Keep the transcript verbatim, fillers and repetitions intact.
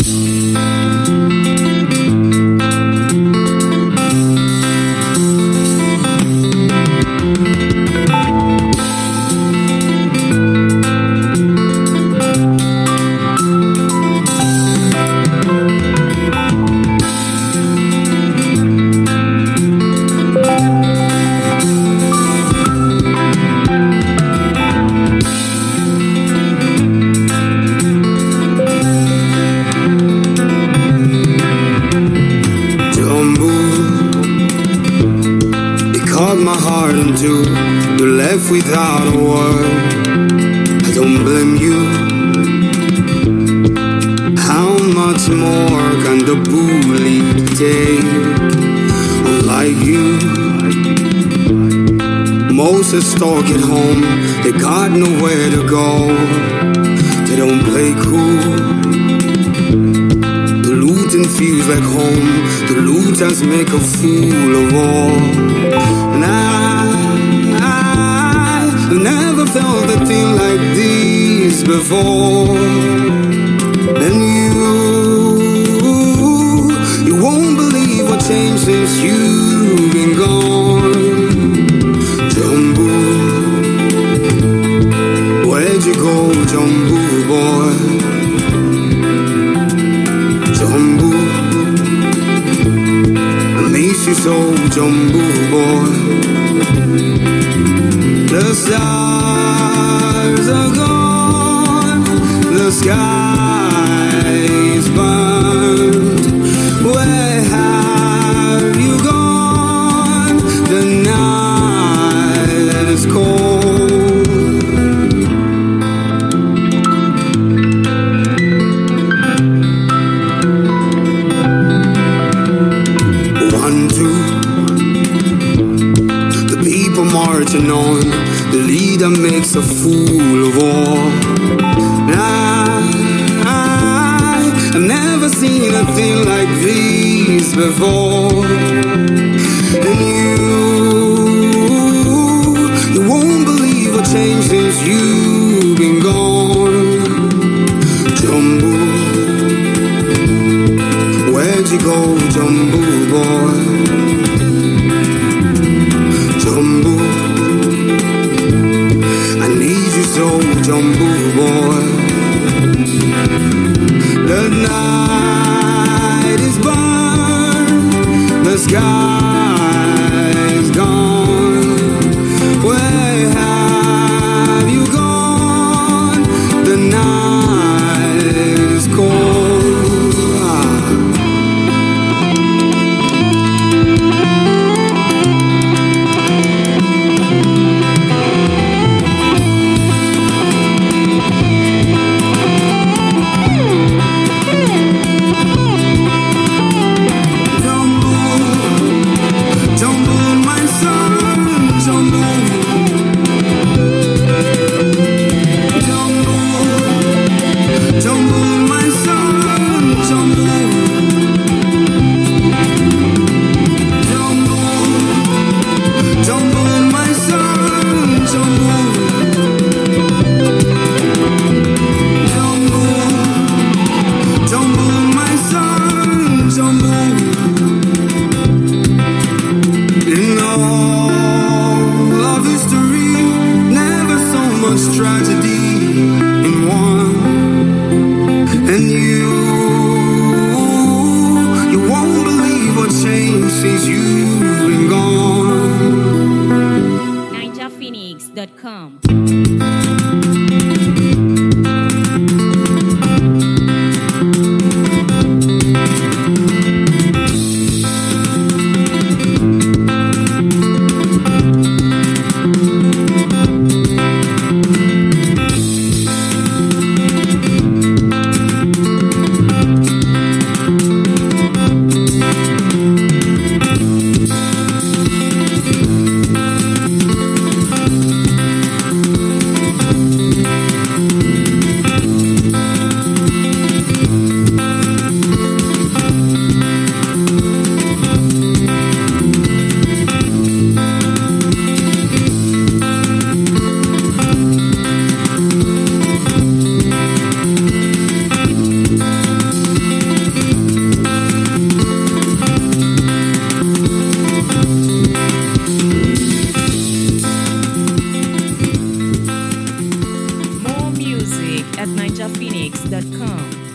Without a word, I don't blame you. How much more can the bully take? Unlike you, most are stuck at home. They got nowhere to go. They don't play cool. The looting feels like home. The looters make a fool of all. And I never felt a thing like this before. And you, you won't believe what changed since you've been gone. Jumbo, where'd you go, Jumbo boy? Jumbo, I miss you so, Jumbo boy. The stars are gone, the sky is burned. Where have you gone? The night is cold. One, two, the people marching on. The leader makes a fool of all. I, I, I've never seen a thing like this before. And you, you won't believe what changed since you've been gone. Jumbo, where'd you go, Jumbo boy? Jumbo, so Jumbo boy. The night is burned, the sky is gone. Where have you gone? The night is cold. Ah. dot com. at ninja phoenix dot com.